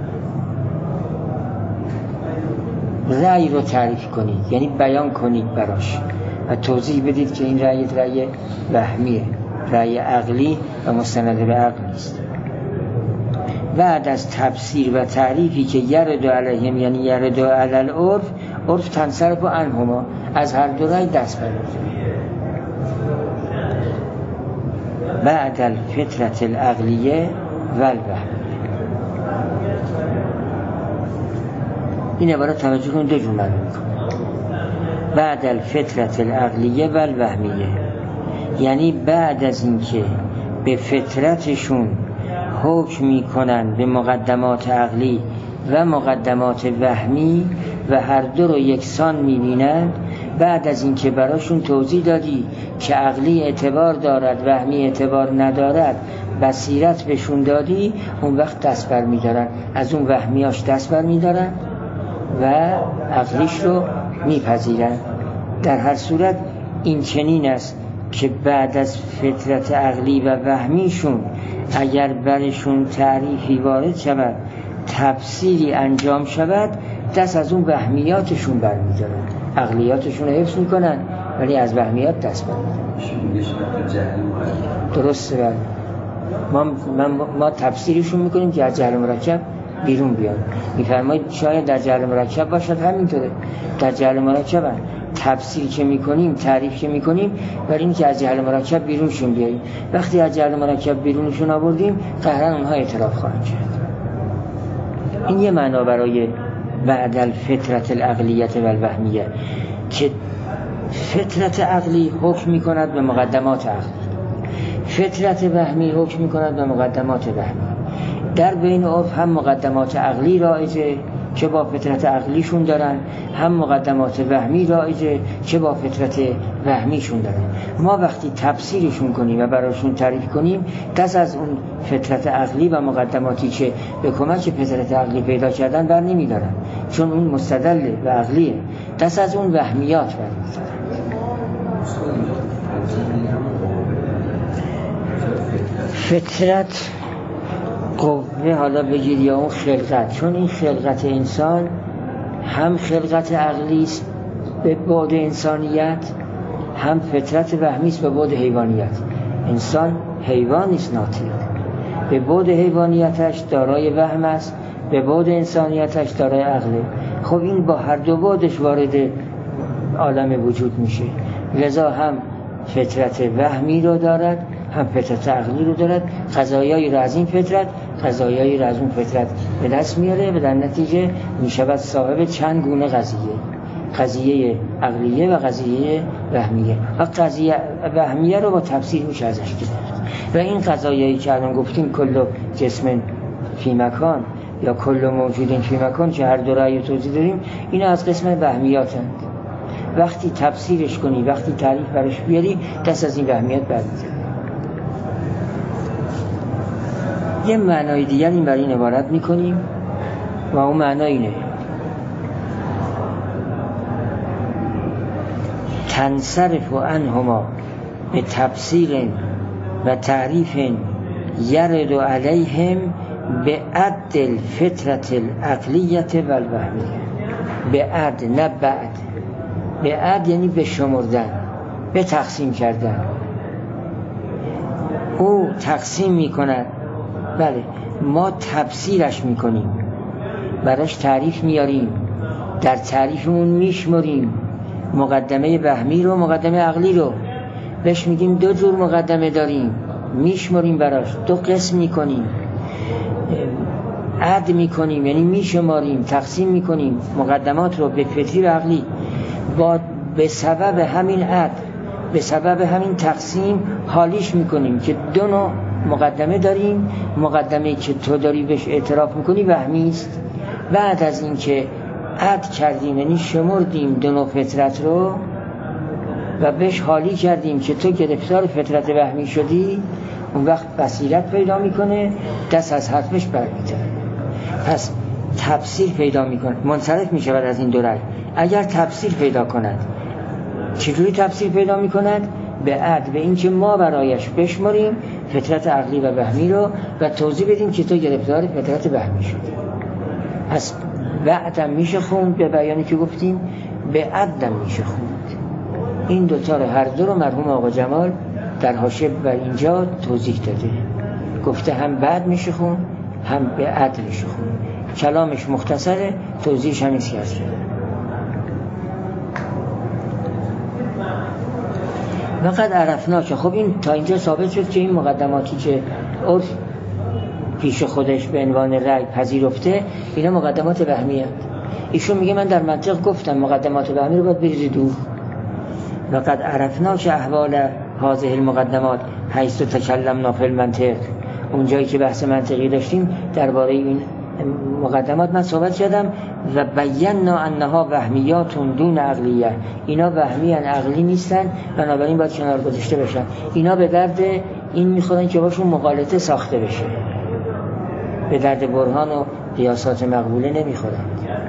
رأی رو تعریف کنید، یعنی بیان کنید براش و توضیح بدید که این رأی رأی وهمیه، رأی عقلی و مستند به عقل است. بعد از تفسیر و تعریفی که یرد علیهم یعنی یرد علی العرف، عرف تنصرف عنهما، از هر دو رأی دست برمی‌داره. بعد الفطرة العقلیه و الوهمیه. این عبارت توجه کنید دو جور معنی می‌کنه. بعد الفطرة العقلیه و الوهمیه، یعنی بعد از اینکه به فطرتشون حکم میکنن به مقدمات عقلی و مقدمات وهمی و هر دو رو یکسان میبینن، بعد از اینکه براشون توضیح دادی که عقلی اعتبار دارد وهمی اعتبار ندارد، بصیرت بهشون دادی، اون وقت دست بر میدارن از اون وهمیاش دست بر میدارن و عقلیش رو میپذیرن. در هر صورت این چنین است که بعد از فطرت عقلی و وهمیشون اگر برشون تعریفی وارد شود، تفسیری انجام شود، دست از اون وهمیاتشون برمی‌دارن، عقلیاتشون رو حفظ میکنن ولی از وهمیات دست برمی‌دارن. درسته بله. ما, ما تفسیرشون میکنیم که از جهل مرکب بیرون بیاد. میفرمایید شاید در جهل مرکب باشد، همینطوره، در جهل مرکب هم تفسیر که میکنیم، تعریف که میکنیم، برای این که از جهل مرکب بیرونشون بیاییم. وقتی از جهل مرکب بیرونشون آوردیم، قهرن اونها اعتراف خواهند کرد. این یه معنا برای بعد الفطرة العقلیه و الوهمیه، که فطرت عقلی حکم میکند به مقدمات عقلی، فطرت وهمی حکم میکند به مقدمات وهمی. در بین عرف هم مقدمات عقلی رایجه که با فطرت عقلیشون دارن، هم مقدمات وهمی رایجه که با فطرت وهمیشون دارن. ما وقتی تفسیرشون کنیم و براشون تعریف کنیم، دست از اون فطرت عقلی و مقدماتی که به کمک فطرت عقلی پیدا کردن بر نمیدارن، چون اون مستدل و عقلیه، دست از اون وهمیات بر میدارن. فطرت قوه حالا بگیر یا اون خلقت، چون این خلقت انسان هم خلقت عقلی است به بعد انسانیت، هم فطرت وهمی است به بعد حیوانیت. انسان حیوان است ناطق، به بعد حیوانیتش دارای وهم است، به بعد انسانیتش دارای عقله. خب این با هر دو بعدش وارد عالم وجود میشه، لذا هم فطرت وهمی رو دارد هم فطرت عقلی رو دارد. قضایایی را از این فطرت، قضایایی را از اون فطرت به دست میاره و در نتیجه میشود صاحب چند گونه قضیه، قضیه عقلیه و قضیه وهمیه. و قضیه وهمیه رو با تفسیر میشه ازش گرفت. و این قضایایی که الان گفتیم کل جسم فی مکان یا کل موجود فی مکان که هر دو رأی توضیح داریم، اینا از قسم وهمیاتند. وقتی تفسیرش کنی، وقتی تعریف برش بیاری، دست از این وهمیات برمی‌داری. یه معنای دیگر این برای این عبارت میکنیم و اون معنی اینه: تنصرف عنهما به تفسیر و تعریف یرد علیهم به عد الفطرة العقلیه و الوهمیه. به عد نه بعد، به عد یعنی به شمردن، به تقسیم کردن. او تقسیم میکند بله ما تفسیرش میکنیم، براش تعریف میاریم، در تعریفمون میشمریم مقدمه وهمی رو مقدمه عقلی رو، بهش میگیم دو جور مقدمه داریم، میشمریم براش، دو قسم میکنیم، عد میکنیم یعنی میشماریم، تقسیم میکنیم مقدمات رو به فطری و عقلی. با به سبب همین عد، به سبب همین تقسیم حالیش میکنیم که دو نوع مقدمه داریم. مقدمه که تو داری بهش اعتراف میکنی وهمی است. بعد از این که عد کردیم یعنی شمردیم دو نوع فطرت رو و بهش حالی کردیم که تو گرفتار فطرت وهمی شدی، اون وقت بصیرت پیدا میکنه، دست از حرفش برمی‌داره. پس تفسیر پیدا میکنه، منصرف میشود از این دو رأی. اگر تفسیر پیدا کند، چجوری تفسیر پیدا میکند؟ به عد، به این که ما برایش بشماریم فطرت عقلی و وهمی رو و توضیح بدیم که تو گرفتار فطرت وهمی شدی. پس بعدم میشه خوند به بیانی که گفتیم، به عدم میشه خوند. این دوتا رو هر دو رو مرحوم آقا جمال در حاشیه و اینجا توضیح داده، گفته هم بعد میشه خوند هم به عد میشه خوند. کلامش مختصره، توضیحش همین سیاسته. وقد عرفنا که خب این تا اینجا ثابت شد که این مقدماتی که عرف پیش خودش به عنوان رأی پذیرفته اینا مقدمات وهمی هست. ایشون میگه من در منطق گفتم مقدمات وهمی رو باید بریزید دور. وقد عرفنا که احوال هذه المقدمات حیث تکلمنا فی المنطق، اونجایی که بحث منطقی داشتیم درباره این مقدمات من صحبت کردم و بینا انها وهمیات دون عقلیه، اینا وهمی ان عقلی نیستن، بنابراین باید کنار گذاشته بشن. اینا به درد این میخورن که باشون مغالطه ساخته بشه، به درد برهان و قیاسات مقبوله نمیخورن.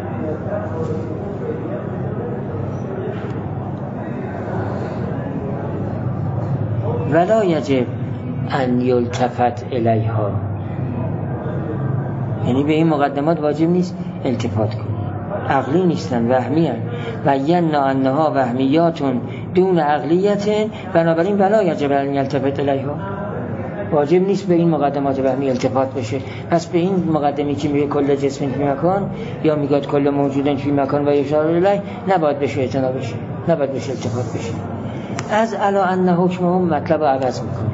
ولا یجب ان یلتفت الیها، یعنی به این مقدمات واجب نیست التفات کنی، عقلی نیستن، وهمی هن. و ینا انها وهمیات دون عقلیت، بنابراین ولا یجب ان یلتفت الیها، واجب نیست به این مقدمات وهمی التفات بشه. پس به این مقدمی که میگه کل جسم فی مکان یا میگه کل موجود فی مکان و اشاره الیه نباید بشه اعتنا بشه، نباید بشه التفات بشه. از الا ان حکمهم مطلب عوض میکنه،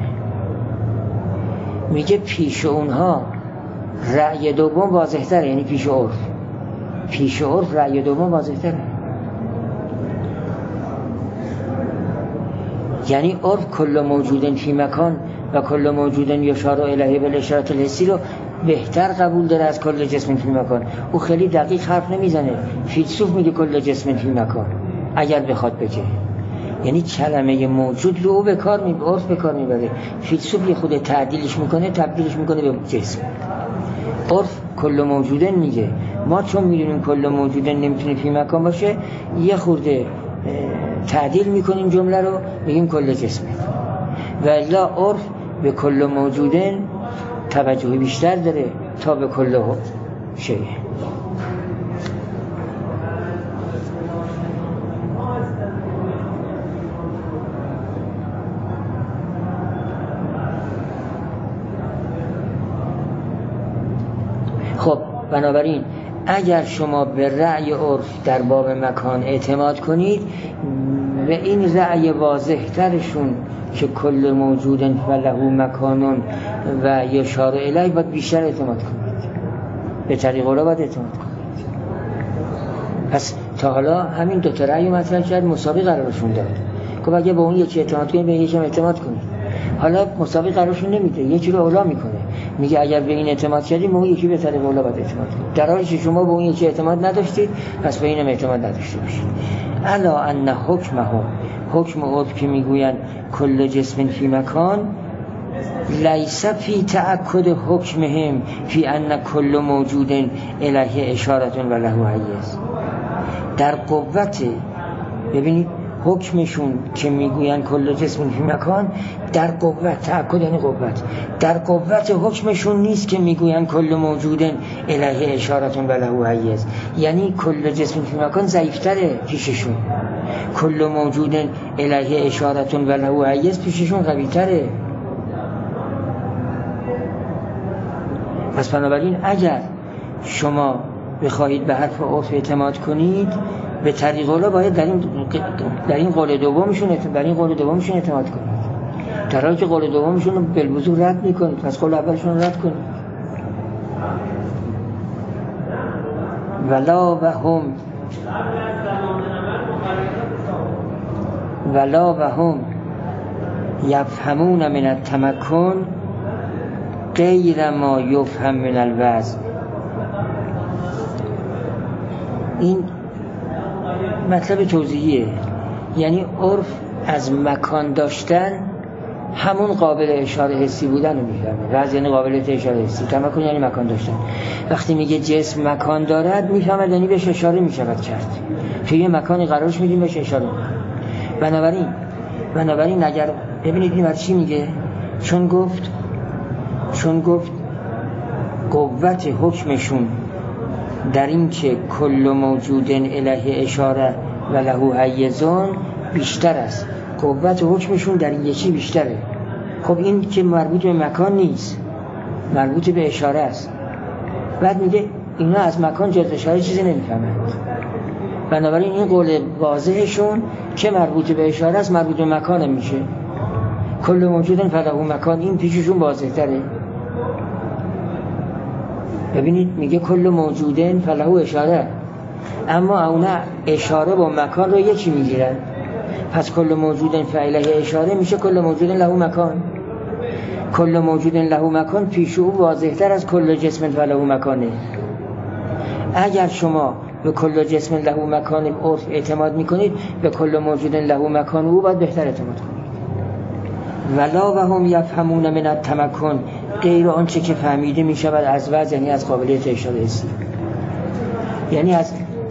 میگه پیش اونها رأی دوم واضح تره، یعنی پیش عرف، پیش عرف رأی دوم واضح تره، یعنی عرف کل موجود فی مکان و کل موجود یشار الیه بالاشارة الحسی رو بهتر قبول داره از کل جسم فی مکان. او خیلی دقیق حرف نمیزنه، فیلسوف میگه کل جسم فی مکان اگر بخواد بگه، یعنی کلمه موجود رو به کار می عرف به کار میبره، فیلسوف یه خود تعدیلش میکنه، تبدیلش میکنه به جسم. عرف کل موجودن میگه، ما چون میدونیم کل موجودن نمیتونه فی مکان باشه یه خورده تعدیل میکنیم جمله رو، میگیم کل جسمه. و الا عرف به کل موجودن توجهی بیشتر داره تا به کل شیء. خب بنابراین اگر شما به رأی عرف در باب مکان اعتماد کنید، به این رأی واضح ترشون که کل موجود و له مکانون و یشار الیه باید بیشتر اعتماد کنید، به طریق اولا باید اعتماد کنید. پس تا حالا همین دو تا رأی مطرح کرد، مساوی قرارشون داد. خب اگه با اون یکی اعتماد کنید به این یکی اعتماد کنید. حالا مساوی قرارشون نمیده، یکی رو اولا میکنه، میگه اگر به این اعتماد کردیم به اون یکی به طریق اولا باید اعتماد کنید، در حالی که شما به اون یکی اعتماد نداشتید پس به اینم اعتماد نداشته باشید. الا ان حکمه، حکم عرف که میگوین کل جسم فی مکان، لیس فی تأکد حکمهم فی ان کل موجود الیه اشارة و له حیز. در قوت، ببینید حکمشون که میگوین کل جسم فی مکان، در قوت، تأکد یعنی قوت، در قوت حکمشون نیست که میگوین کل موجود الیه اشارة و له حیز، یعنی کل جسم فی مکان ضعیفتره پیششون، کل موجود الیه اشارة و له حیز پیششون قویتره. پس بنابراین اگر شما بخواهید به حرف عرف اعتماد کنید به طریق اولا باید در این در این قول دومشون در این قول دومشون اعتماد کنید، در حالی که قول دومشون رو بالوضوح رد میکنید، پس قول اولشون رو رد کنید. ولا و هم ولا و هم یفهمون من التمکن غیر ما یفهم من الوضع. این مطلب توضیحیه، یعنی عرف از مکان داشتن همون قابل اشاره حسی بودن رو میفهمه. وضع یعنی قابلیت اشاره حسی، تمکن یعنی مکان داشتن. وقتی میگه جسم مکان دارد میفهمه یعنی بهش اشاره میشود کرد، که یه مکانی قرارش میدیم بهش اشاره میکنه. بنابراین بنابراین اگر ببینید این چی میگه، چون گفت چون گفت قوت حکمشون در این که کل موجودن الیه اشاره و له حیزون بیشتر است، قوت حکمشون در این یکی بیشتره. خب این که مربوط به مکان نیست، مربوط به اشاره است. بعد میگه اینا از مکان جز اشاره چیزی نمیفهمند. بنابراین این قول واضحشون که مربوط به اشاره است مربوط به مکان میشه. کل موجودن فله مکان، این پیششون واضح تره. ببینید میگه کل موجودن فله اشاره، اما اونا اشاره با مکان رو یکی میگیرن. پس کل موجودن فعله اشاره میشه کل موجودن له مکان. کل موجودن له مکان پیش او واضح‌تر از کل جسم فله مکانه. اگر شما به کل جسم له مکان عرف اعتماد میکنید، به کل موجودن له مکان او باید بهتر اعتماد کنید. ولا و هم یفهمون من التمکن غیر آنچه که فهمیده میشود از وضع، یعنی از قابلیت اشاره حسی، یعنی از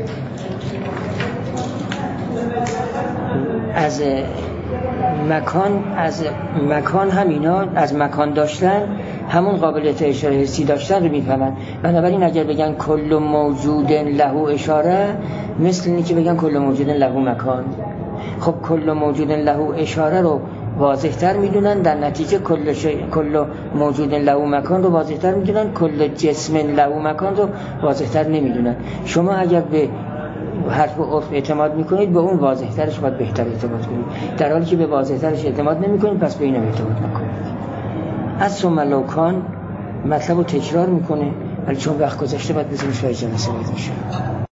از مکان از مکان همینا از مکان داشتن همون قابلیت اشاره حسی داشتن رو میفهمن. بنابراین اگر بگن کل موجود له اشاره، مثل اینی که بگن کل موجود له مکان. خب کل موجود له اشاره رو واضح‌تر میدونن، در نتیجه کل ش... کل موجود له مکان رو واضح‌تر میدونن، کل جسم له مکان رو واضح‌تر نمیدونن. شما اگر به حرف عرف اعتماد میکنید، به اون واضح‌ترش باید بهتر اعتماد کنید، در حالی که به واضح‌ترش اعتماد نمیکنید پس به اینم اعتماد نکنید. از ثم لو کان مطلب رو تکرار میکنه، ولی چون وقت گذشته باید بزنیم شوی جلسه باید میشه.